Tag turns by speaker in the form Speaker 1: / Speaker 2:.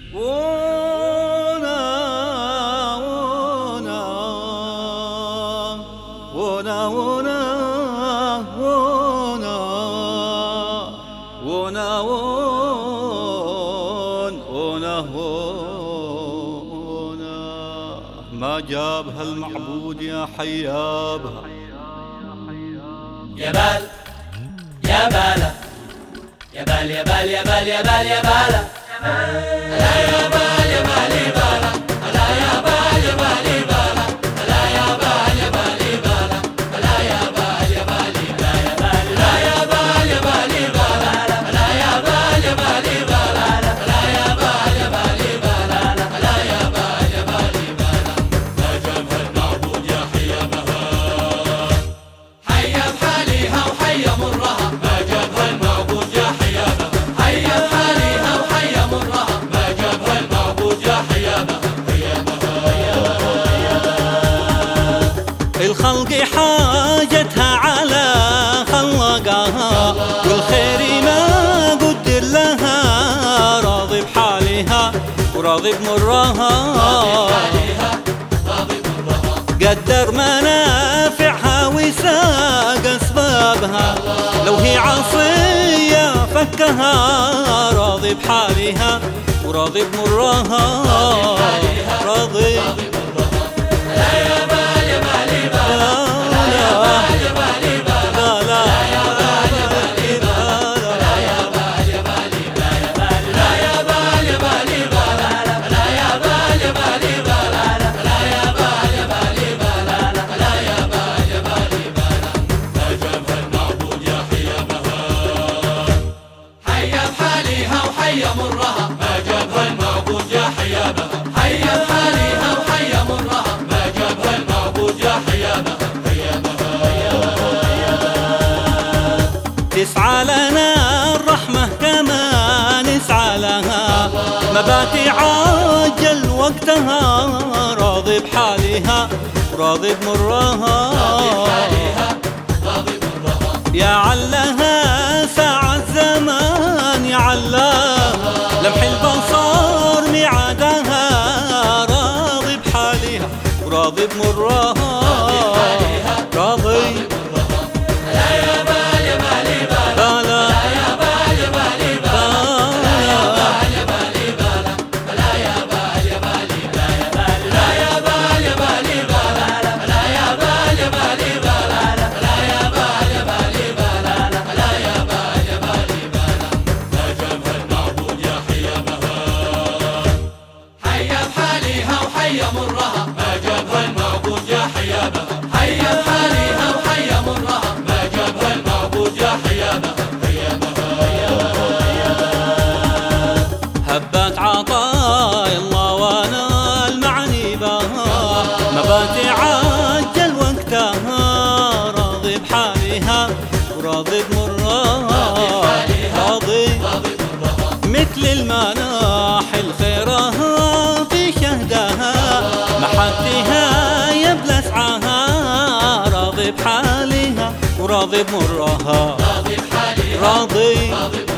Speaker 1: ونا ونا ونا ونا ونا ونا ونا ونا ما جابها المعبود يا حيابها.
Speaker 2: يا بال يا بالا يا بال يا بال يا بال يا بال يا بالا لا يا بال يا بالي بالا لا يا بال يا بالي بالا لا يا بال يا بالي بالا لا يا بال يا بالي بالا لا يا بال يا بالي بالا لا يا بال يا بالي بالا لا يا بال يا بالي بالا لا يا بال يا بالي بالا. ما جابها المعبود يا حيابها حيا بحاليها وحيا مرها. ما جابها المعبود يا حيابها حيا بحاليها وحيا مرها. ما جابها المعبود يا حيابها
Speaker 1: الخلق حاجتها على خلقها والخير ما قدر لها. راضي بحالها وراضي بمرها قدر منافعها وساق اسبابها. لو هي عصية فكها راضي بحالها وراضي بمرها راضي.
Speaker 2: لا يا بال يا بالي بالا لا يا بال يا بالي بالا لا يا بال يا بالي بالا لا يا بال يا بالي بالا لا يا بال يا بالي بالا لا يا بال يا بالي بالا لا يا بال يا بالي بالا لا يا بال يا بالي بالا. ما جابها المعبود يا حيابها حيا بحاليها وحيا مرها. ما جابها المعبود يا حيابها حيا بحاليها وحيا مرها. ما جابها المعبود يا حيابها
Speaker 1: تسعى لنا الرحمة كما نسعى لها. مباتي عاجل وقتها راضي بحالها وراضي بمرها. يا علها ساعة الزمان يا علها لمح البصر ميعادها. راضي بحالها وراضي بمرها راضي.
Speaker 2: لا يا بال يا بالي بالا
Speaker 1: لا
Speaker 2: لا يا بال يا بالي بالا لا يا بال يا بالي بالا لا يا بال يا بالي بالا لا يا بال يا بالي بالا لا يا بال يا بالي بالا لا يا بال يا بالي بالا لا يا بال يا بالي بالا. ما جابها المعبود يا حيابها حيا بحاليها وحيا مرها. ما جابها المعبود يا حيابها حيا بحاليها وحيا مرها. ما جابها المعبود يا حيابها
Speaker 1: هبات عطايا الله وانا المعني بها. مباتي عجل وقتها راضي بحالها وراضي بمرها راضي. مثل المناح الخيرها في شهدها محبتها يبلى سعاها. راضي بحالها وراضي بمرها
Speaker 2: راضي بحالي
Speaker 1: راضي